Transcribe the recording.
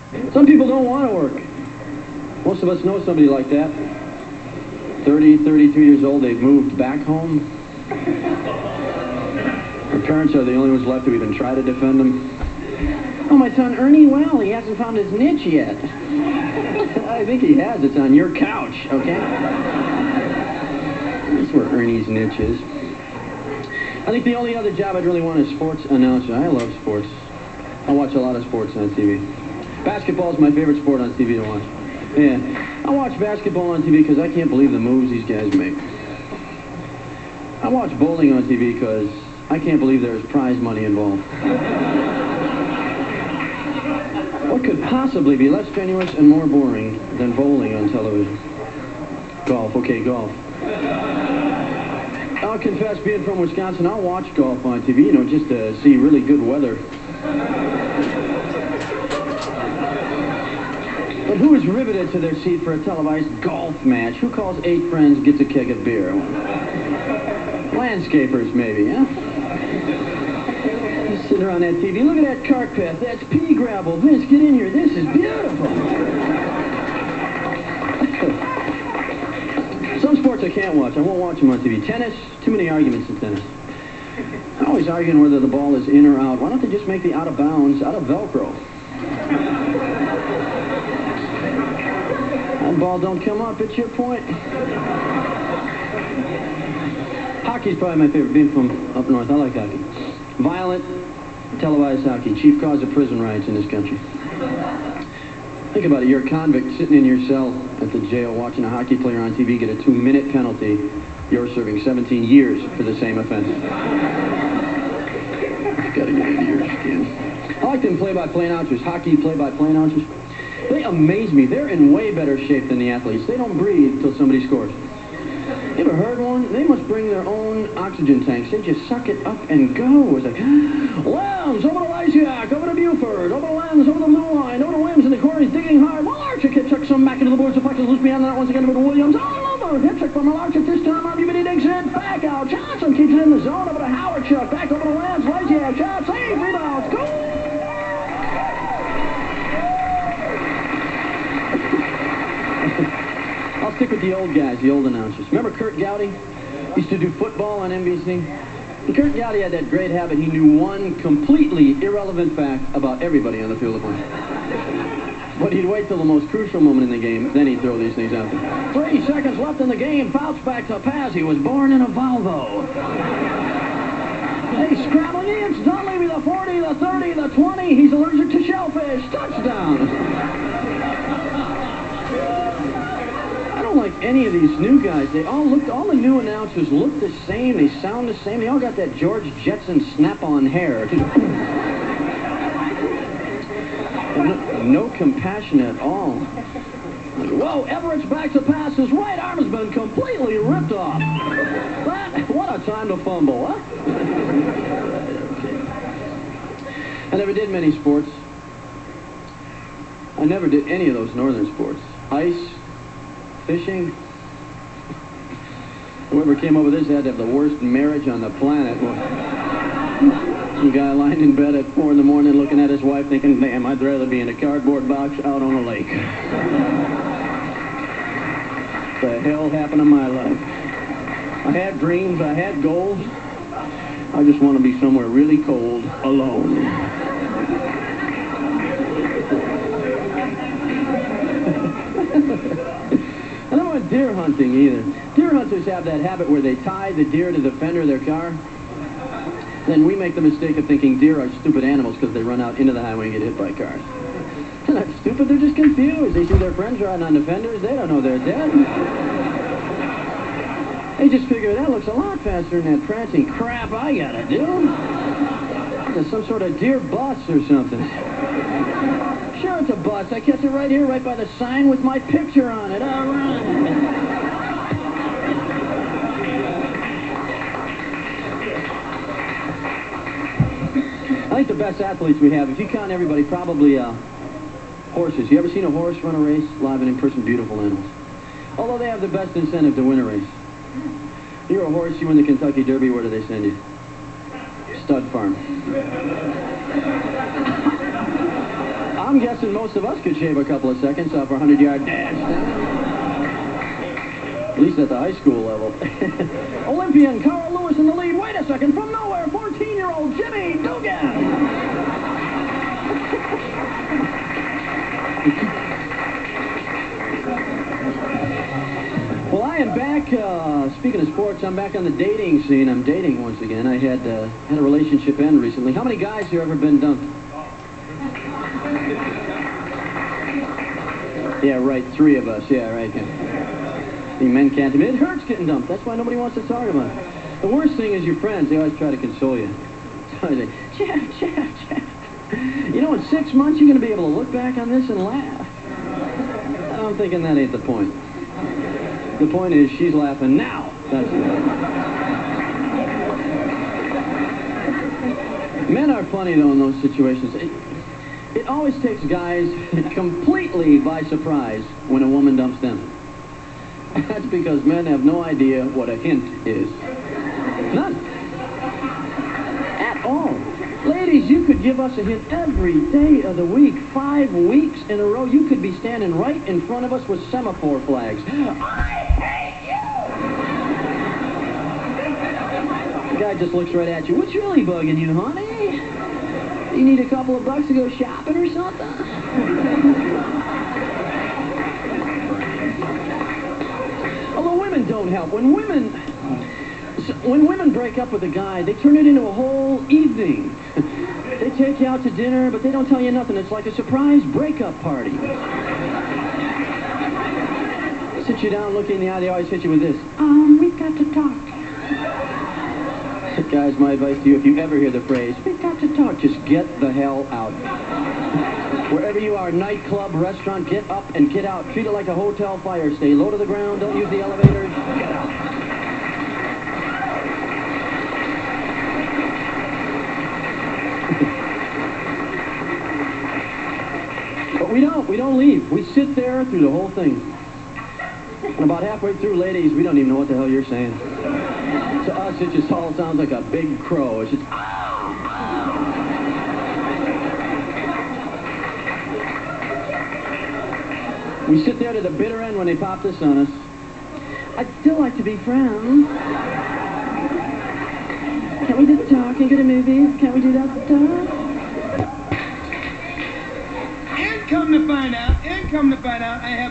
Some people don't want to work. Most of us know somebody like that. 30, 32 years old, they've moved back home. Their parents are the only ones left who even try to defend them. Oh, my son Ernie, well, he hasn't found his niche yet. I think he has. It's on your couch, okay? That's where Ernie's niche is. I think the only other job I'd really want is sports announcer. I love sports. I watch a lot of sports on TV. Basketball is my favorite sport on TV to watch. Yeah, I watch basketball on TV because I can't believe the moves these guys make. I watch bowling on TV because I can't believe there's prize money involved. What could possibly be less strenuous and more boring than bowling on television? Golf, okay, golf. I'll confess, being from Wisconsin, I'll watch golf on TV, you know, just to see really good weather. But who is riveted to their seat for a televised golf match? Who calls 8 friends, gets a keg of beer? Landscapers, maybe, huh? Just sitting around that TV. Look at that cart path. That's pea gravel. Vince, get in here. This is beautiful. Some sports I can't watch. I won't watch them on TV. Tennis, too many arguments in tennis. I'm always arguing whether the ball is in or out. Why don't they just make the out of bounds out of Velcro? That ball don't come up, it's your point. Hockey's probably my favorite, being from up north. I like hockey. Violent, televised hockey. Chief cause of prison riots in this country. Think about it. You're a convict sitting in your cell at the jail watching a hockey player on TV get a 2-minute penalty. You're serving 17 years for the same offense. Gotta get into your skin. I like them play-by-play announcers. Hockey play-by-play announcers. They amaze me. They're in way better shape than the athletes. They don't breathe till somebody scores. You ever heard one? They must bring their own oxygen tanks. They just suck it up and go. It's like, Lambs, over to Lysiak, over to Buford, over to Lambs, over the blue line, over to Williams in the corner. He's digging hard. Malarchuk hit check some back into the boards. The puck is loose beyond that once again over to Williams. Oh, hit check from Malarchuk this time. RB digs it back out. Johnson keeps it in the zone. Over to Howard Chuck. Back over to Lambs. Lysiak. Shot. Save. Rebound. Go! I'll stick with the old guys, the old announcers. Remember Kurt Gowdy? Used to do football on NBC. And Kurt Gowdy had that great habit. He knew one completely irrelevant fact about everybody on the field of play. But he'd wait till the most crucial moment in the game, then he'd throw these things out there. 3 seconds left in the game. Fouts back to pass. He was born in a Volvo. Hey, scrambling in. It's Dunleavy, the 40, the 30, the 20. He's allergic to shellfish. Touchdown. I don't like any of these new guys. They all the new announcers look the same. They sound the same. They all got that George Jetson snap-on hair. No compassion at all. Whoa, Everett's back to pass. His right arm has been completely ripped off. What a time to fumble, huh? I never did many sports. I never did any of those northern sports. Ice, fishing. Whoever came up with this had to have the worst marriage on the planet. Some guy lying in bed at 4 in the morning looking at his wife thinking, damn, I'd rather be in a cardboard box out on a lake. The hell happened to my life? I had dreams, I had goals. I just want to be somewhere really cold, alone. I don't want deer hunting either. Deer hunters have that habit where they tie the deer to the fender of their car. Then we make the mistake of thinking deer are stupid animals because they run out into the highway and get hit by cars. They're not stupid, they're just confused. They see their friends riding on the fenders, they don't know they're dead. They just figure that looks a lot faster than that prancing crap I gotta do. There's some sort of deer bus or something. Sure, it's a bus. I kept it right here, right by the sign with my picture on it. All right. I think the best athletes we have, if you count everybody, probably horses. You ever seen a horse run a race? Live and in person, beautiful animals. Although they have the best incentive to win a race. You're a horse, you win the Kentucky Derby, where do they send you? Stud farm. I'm guessing most of us could shave a couple of seconds off our 100-yard dash. At least at the high school level. Olympian Carl Lewis in the lead. Wait a second. From nowhere, 14-year-old Jimmy Dugan. Well, I am back, speaking of sports, I'm back on the dating scene. I'm dating once again. I had a relationship end recently. How many guys here ever been dumped? Yeah, right, 3 of us. Yeah, right. The men can't admit it hurts getting dumped. That's why nobody wants to talk about it. The worst thing is your friends. They always try to console you. So I say, Jeff. You know, in 6 months, you're going to be able to look back on this and laugh. I'm thinking that ain't the point. The point is she's laughing now. That's it. Men are funny, though, in those situations. It always takes guys completely by surprise when a woman dumps them. That's because men have no idea what a hint is. None. At all. Ladies, you could give us a hint every day of the week, 5 weeks in a row. You could be standing right in front of us with semaphore flags. I hate you! The guy just looks right at you. What's really bugging you, honey? You need a couple of bucks to go shopping or something? Although women don't help. When women break up with a guy, they turn it into a whole evening. They take you out to dinner, but they don't tell you nothing. It's like a surprise breakup party. Sit you down, look you in the eye, they always hit you with this. We've got to talk. Guys, my advice to you, if you ever hear the phrase, we've got to talk, just get the hell out. Wherever you are, nightclub, restaurant, get up and get out. Treat it like a hotel fire. Stay low to the ground. Don't use the elevators. Get out. But we don't leave. We sit there through the whole thing. And about halfway through, ladies, we don't even know what the hell you're saying. To us, it just all sounds like a big crow. It's just... We sit there to the bitter end when they pop this on us. I'd still like to be friends. Can't we just talk and go to movies? Can't we do that stuff? And come to find out, I have